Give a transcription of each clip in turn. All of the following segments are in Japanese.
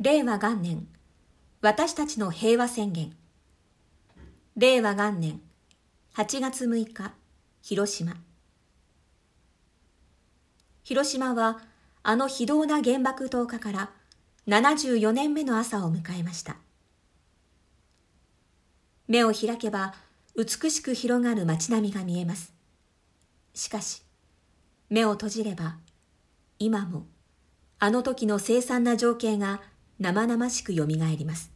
令和元年、私たちの平和宣言。令和元年8月6日、広島。広島はあの非道な原爆投下から74年目の朝を迎えました。目を開けば美しく広がる街並みが見えます。しかし、目を閉じれば今もあの時の凄惨な情景が生々しくよみがえります。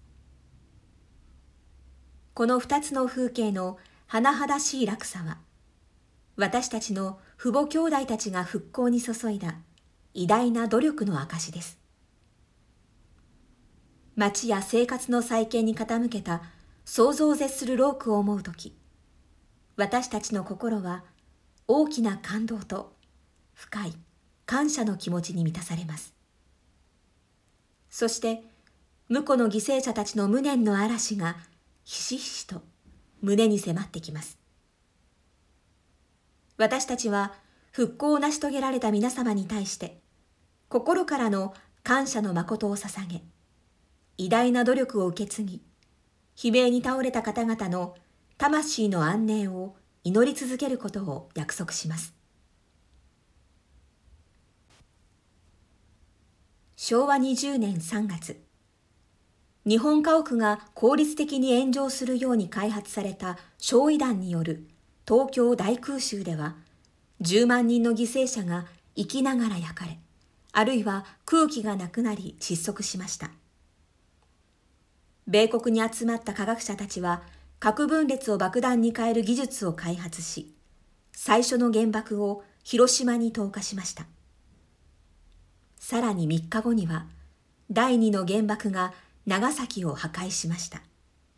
この二つの風景の甚だしい落差は、私たちの父母兄弟たちが復興に注いだ偉大な努力の証です。町や生活の再建に傾けた想像を絶する労苦を思うとき、私たちの心は大きな感動と深い感謝の気持ちに満たされます。そして無辜の犠牲者たちの無念の嵐がひしひしと胸に迫ってきます。私たちは復興を成し遂げられた皆様に対して心からの感謝の誠を捧げ、偉大な努力を受け継ぎ、悲鳴に倒れた方々の魂の安寧を祈り続けることを約束します。昭和20年3月、日本家屋が効率的に炎上するように開発された焼夷弾による東京大空襲では、10万人の犠牲者が生きながら焼かれ、あるいは空気がなくなり窒息しました。米国に集まった科学者たちは、核分裂を爆弾に変える技術を開発し、最初の原爆を広島に投下しました。さらに3日後には、第2の原爆が長崎を破壊しました。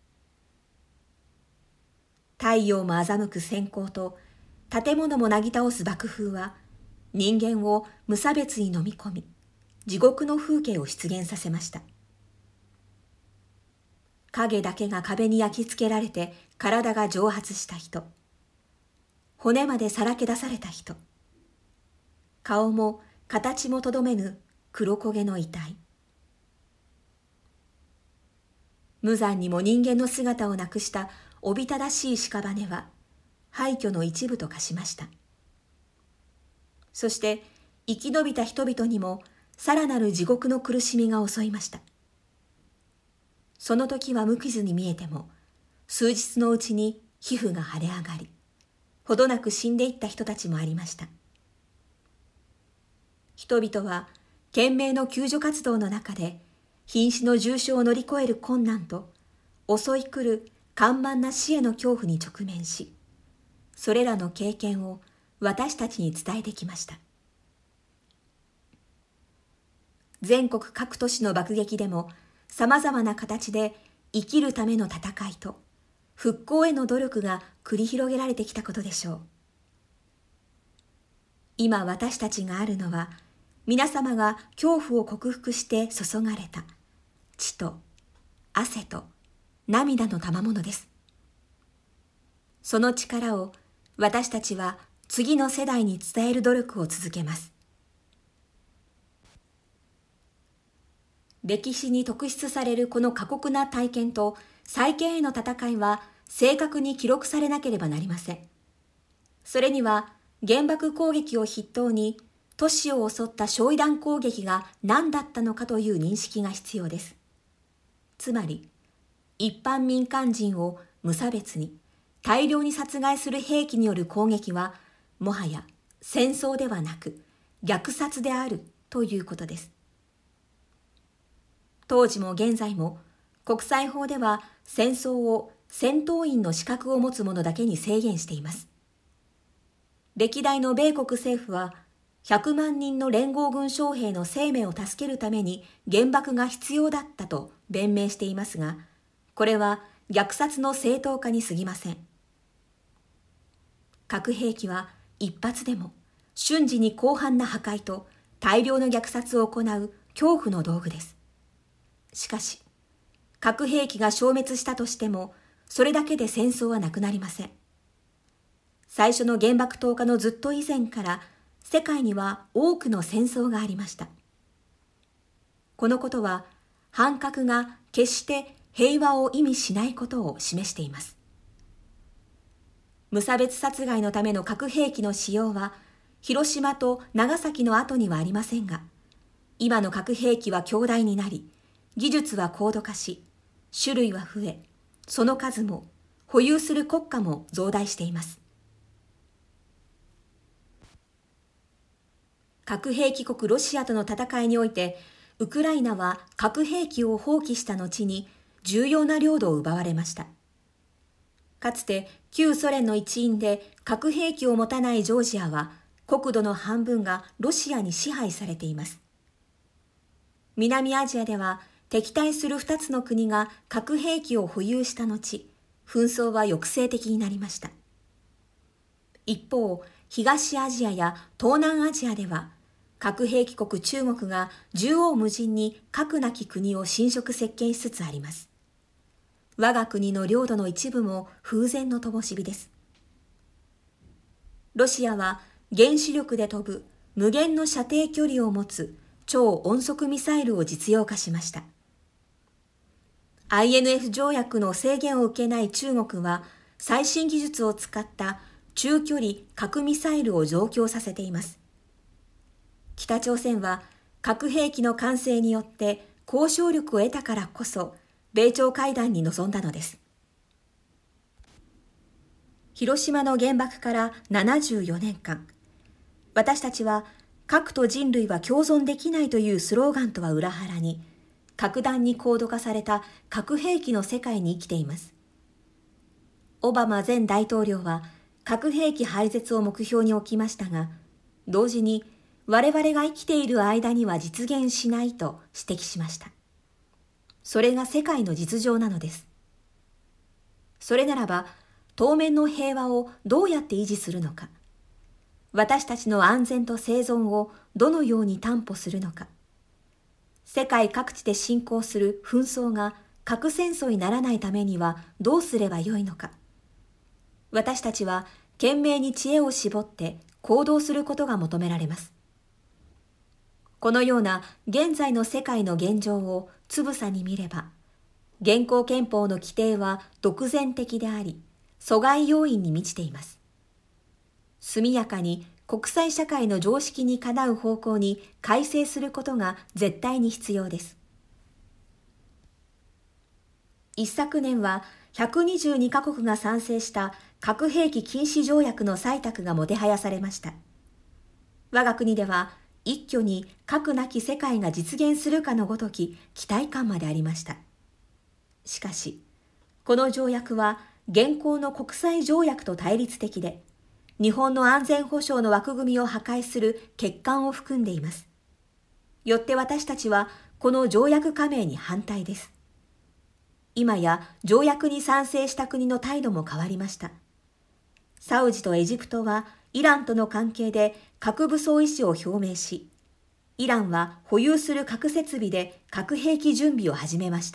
太陽も欺く閃光と建物もなぎ倒す爆風は人間を無差別に飲み込み、地獄の風景を出現させました。影だけが壁に焼き付けられて体が蒸発した人、骨までさらけ出された人、顔も形もとどめぬ黒焦げの遺体。無残にも人間の姿をなくしたおびただしい屍は廃墟の一部と化しました。そして生き延びた人々にもさらなる地獄の苦しみが襲いました。その時は無傷に見えても、数日のうちに皮膚が腫れ上がり、ほどなく死んでいった人たちもありました。人々は懸命の救助活動の中で、瀕死の重傷を乗り越える困難と、襲い来る緩慢な死への恐怖に直面し、それらの経験を私たちに伝えてきました。全国各都市の爆撃でも、さまざまな形で生きるための戦いと復興への努力が繰り広げられてきたことでしょう。今私たちがあるのは、皆様が恐怖を克服して注がれた血と汗と涙の賜物です。その力を私たちは次の世代に伝える努力を続けます。歴史に特筆されるこの過酷な体験と再建への戦いは正確に記録されなければなりません。それには原爆攻撃を筆頭に都市を襲った焼夷弾攻撃が何だったのかという認識が必要です。つまり、一般民間人を無差別に大量に殺害する兵器による攻撃は、もはや戦争ではなく虐殺であるということです。当時も現在も国際法では戦争を戦闘員の資格を持つ者だけに制限しています。歴代の米国政府は100万人の連合軍将兵の生命を助けるために原爆が必要だったと弁明していますが、これは虐殺の正当化に過ぎません。核兵器は一発でも瞬時に広範な破壊と大量の虐殺を行う恐怖の道具です。しかし、核兵器が消滅したとしても、それだけで戦争はなくなりません。最初の原爆投下のずっと以前から、世界には多くの戦争がありました。このことは、 反核が決して平和を意味しないことを示しています。無差別殺害のための核兵器の使用は、広島と長崎の後にはありませんが、今の核兵器は強大になり、技術は高度化し、種類は増え、その数も保有する国家も増大しています。核兵器国ロシアとの戦いにおいて、ウクライナは核兵器を放棄した後に重要な領土を奪われました。かつて旧ソ連の一員で核兵器を持たないジョージアは、国土の半分がロシアに支配されています。南アジアでは敵対する2つの国が核兵器を保有した後、紛争は抑制的になりました。一方、東アジアや東南アジアでは、核兵器国中国が縦横無尽に核なき国を侵食席巻しつつあります。我が国の領土の一部も風前の灯火です。ロシアは原子力で飛ぶ無限の射程距離を持つ超音速ミサイルを実用化しました。INF 条約の制限を受けない中国は、最新技術を使った中距離核ミサイルを増強させています。北朝鮮は核兵器の完成によって交渉力を得たからこそ、米朝会談に臨んだのです。広島の原爆から74年間、私たちは核と人類は共存できないというスローガンとは裏腹に、格段に高度化された核兵器の世界に生きています。オバマ前大統領は核兵器廃絶を目標に置きましたが、同時に我々が生きている間には実現しないと指摘しました。それが世界の実情なのです。それならば、当面の平和をどうやって維持するのか、私たちの安全と生存をどのように担保するのか、世界各地で進行する紛争が核戦争にならないためにはどうすればよいのか、私たちは懸命に知恵を絞って行動することが求められます。このような現在の世界の現状をつぶさに見れば、現行憲法の規定は独善的であり、阻害要因に満ちています。速やかに国際社会の常識にかなう方向に改正することが絶対に必要です。一昨年は122カ国が賛成した核兵器禁止条約の採択がもてはやされました。我が国では一挙に核なき世界が実現するかのごとき期待感までありました。しかし、この条約は現行の国際条約と対立的で、日本の安全保障の枠組みを破壊する欠陥を含んでいます。よって私たちはこの条約加盟に反対です。今や条約に賛成した国の態度も変わりました。サウジとエジプトはイランとの関係で核武装意思を表明し、イランは保有する核設備で核兵器準備を始めました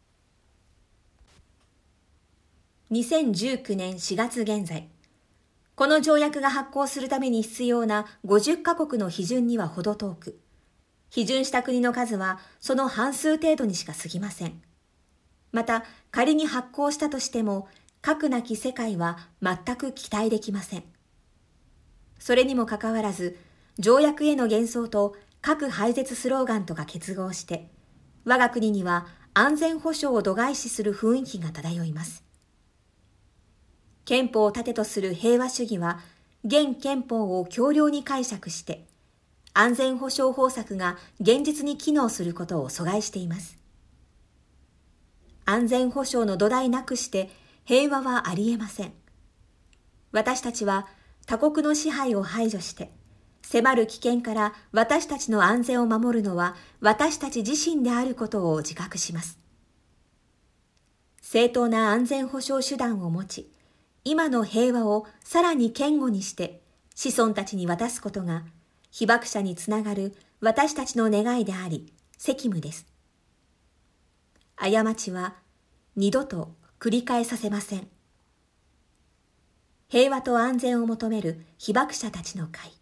。2019年4月現在、この条約が発効するために必要な50カ国の批准には程遠く、批准した国の数はその半数程度にしか過ぎません。また、仮に発効したとしても、核なき世界は全く期待できません。それにもかかわらず、条約への幻想と核廃絶スローガンとが結合して、我が国には安全保障を度外視する雰囲気が漂います。憲法を盾とする平和主義は、現憲法を強力に解釈して、安全保障方策が現実に機能することを阻害しています。安全保障の土台なくして平和はありえません。私たちは他国の支配を排除して、迫る危険から私たちの安全を守るのは私たち自身であることを自覚します。正当な安全保障手段を持ち、今の平和をさらに堅固にして子孫たちに渡すことが被爆者につながる私たちの願いであり、責務です。過ちは二度と繰り返させません。平和と安全を求める被爆者たちの会。